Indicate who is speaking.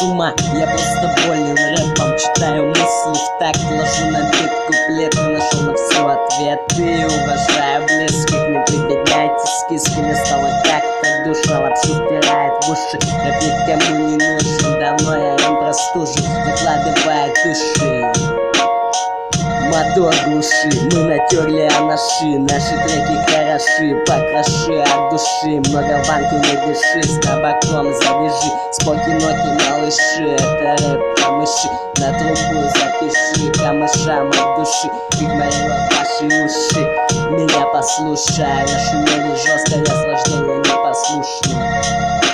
Speaker 1: с ума, я просто болен рэпом. Читаю мысли в такт, ложу на бит куплет. Нашел на все ответы, уважаю близких. Не прибедняйте скиски, мне стало как-то душно. Лапшу втирает в уши, рэп никому не нужен. Давно я им простужен, закладывает души. Мотор глуши, мы натерли анаши. Наши треки хороши, покроши от души. Много в банку не дыши, с табаком завяжи. Споки-ноки, малыши, это рэп камыши. На трубу запиши, камышам от души. Игнорируя ваши уши, меня послушай. Нашумели жестко, я с рождения непослушный.